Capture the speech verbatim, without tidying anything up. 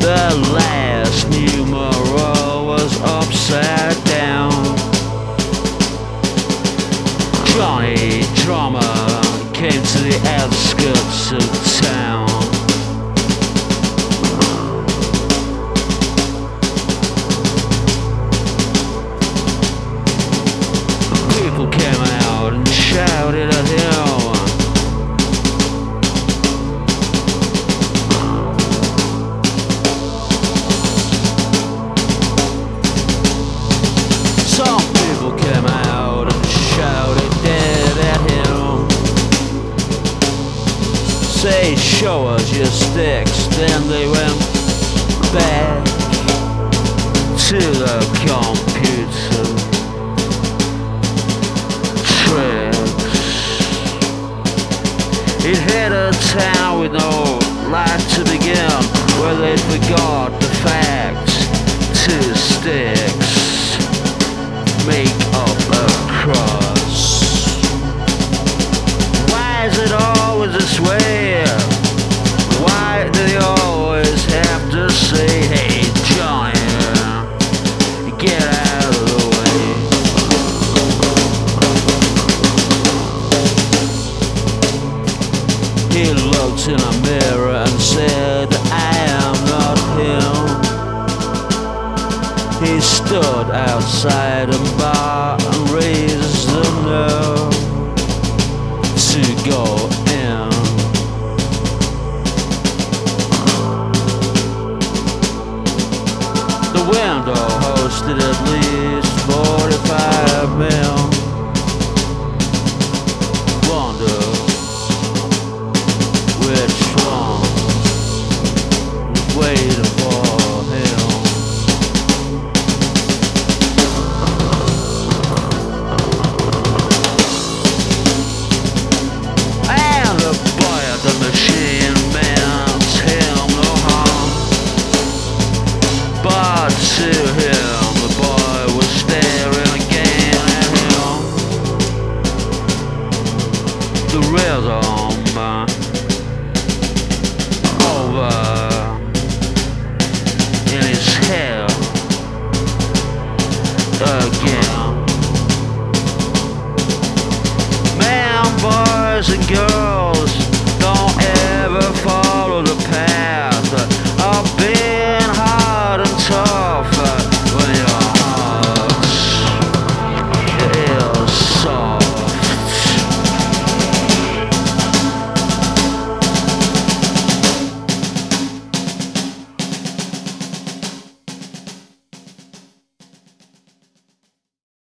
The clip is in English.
The last numero was upside down. Johnny Drummer came to the outskirts of town. People came out and shouted at him. Some people came out and shouted dead at him. Say, show us your sticks. Then they went back to the computer tricks. It hit a town with no light to begin, where they forgot the fact two sticks make up a cross. Why is it always this way? Why do they always have to say, hey Johnny, get out of the way? He looked in a mirror and said, I am not him. He stood outside a bar and raised the nerve to go in. The window hosted at least forty-five men. Wonder which one was waiting